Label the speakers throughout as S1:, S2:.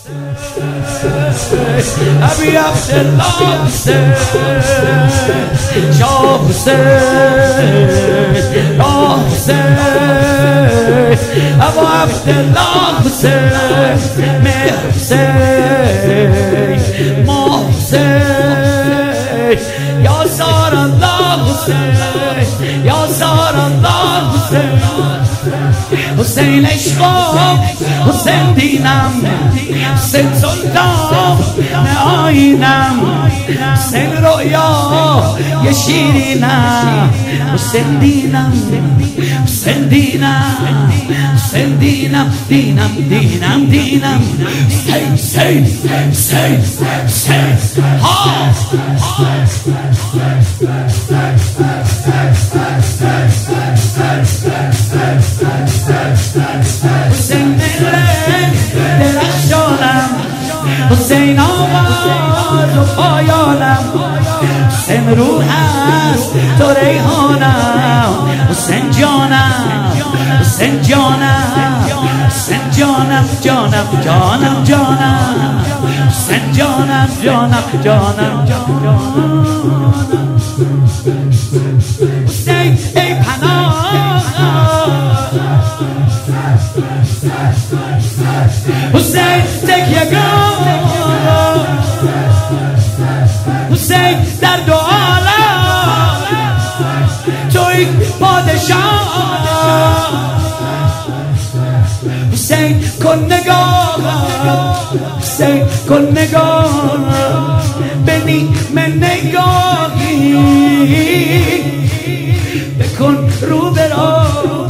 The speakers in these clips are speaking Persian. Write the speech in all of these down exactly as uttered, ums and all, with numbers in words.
S1: ابی عبدالله حسین شاه حسین شاه حسین ابو عبدالله حسین مهر حسین ما حسین یا سار الله حسین یا سار الله حسین حسین عشقم حسین دینم حسین سلطان آینم حسین رؤیا یه شیرینم حسین دینم حسین دینم حسین دینم دینم دینم دینم حسین حسین حسین حسین ها حسین مهر درخشانم حسین آواز و پایانم حسین روح است تو ریحانم حسین جانم حسین جانم حسین جانم جانم جانم جانم حسین جانم جانم جانم جانم حسین ای پناه حسین تکیه‌گاه حسین در دو عالم توی پادشاه حسین کن نگاه حسین کن نگاه به نیم نگاهی بکن رو به راه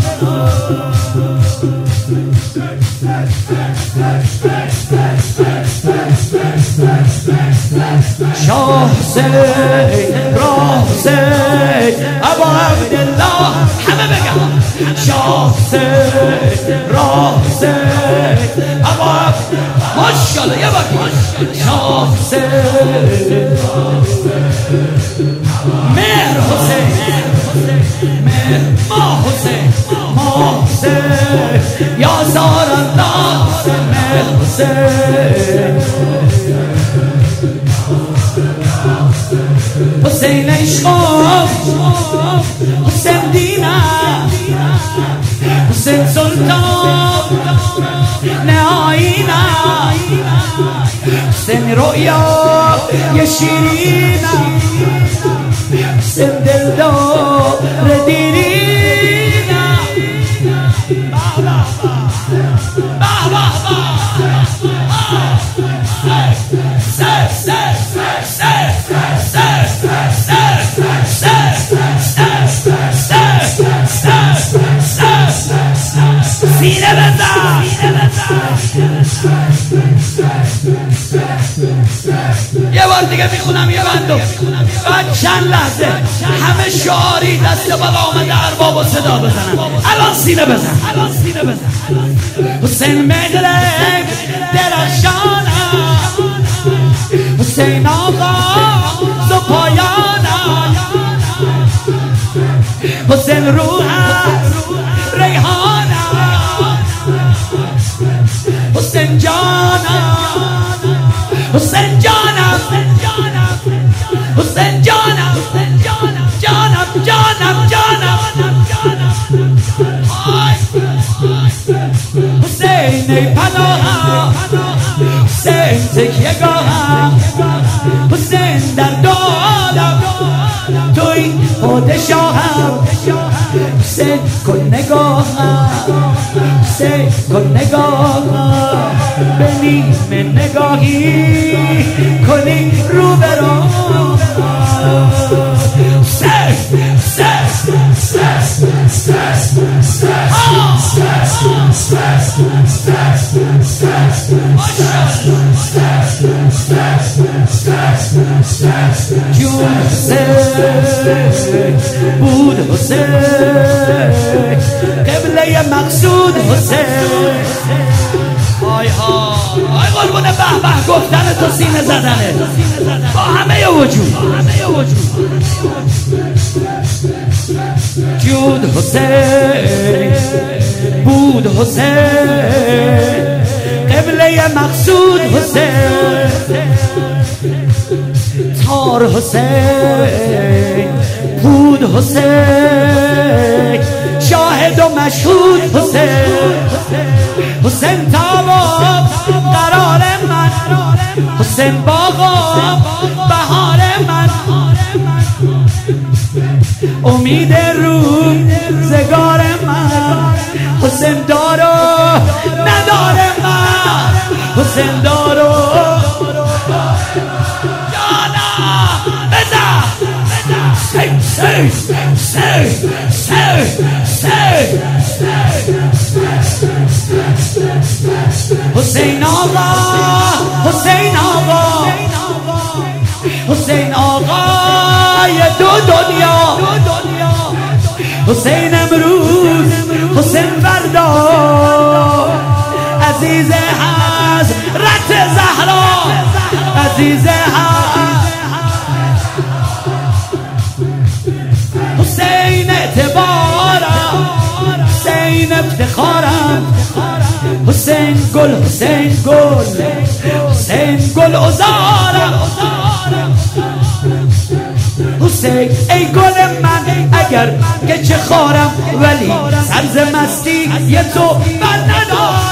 S1: شاه حسین راه حسین ابو عبدالله همه بگم شاه حسین راه حسین ابو عبدالله ماشاءالله یه بار شاه حسین مهر حسین مهر ما حسین ما حسین یا زار الله مهر حسین حسین عشقم حسین دینم حسین سلطان آینم حسین رؤیا یه شیرینم حسین دلدار دیرینم سینه بزن یه بار دیگه میخونم یه بندو بعد چند لحظه همه شعاری دست بالا آمده ارباب و صدا بزنن الان سینه بزن الان سینه بزن حسین مهر درخشانم حسین آقا و پایانم حسین روح ریحانم حسین جانم حسین جانم حسین جانم جانم جانم جانم حسین ای پناهم حسین تکیه‌گاهم حسین در دو عالم توی پادشاهم حسین کن نگاهم حسین کن نگاهم به نیم نگاهی کنی رو به راه حسین جون حسین بود حسین قبله مقصود حسین آی ها آی قربونه به به گفتن تو سینه زدنه با همه وجود جود حسین بود حسین قبله مقصود حسین تار حسین بود حسین شاهد و مشهود حسین حسین تابا قرار من حسین باغا بهار من امید روزگار من حسین دارو ندار من حسین دارو جانا بزا سی سی سی سی سی حسین آقا حسین آقا حسین آقای دو دنیا حسین امروز حسین فردا عزیز حضرت زهرا عزیز حسین اعتبارم حسین افتخارم حسین گل حسین گل حسین گل عذارم حسین ای گل من اگر که چه خارم ولی سرز مستی یه تو بر ندارم